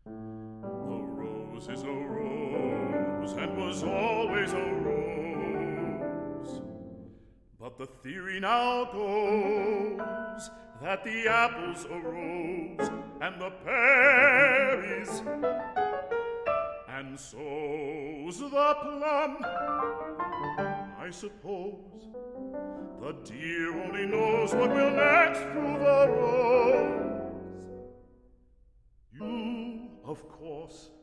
The rose is a rose and was always a rose. But the theory now goes that the apples arose and the berries, and so's the plum. I suppose the dear only knows what will next prove a rose. You, of course,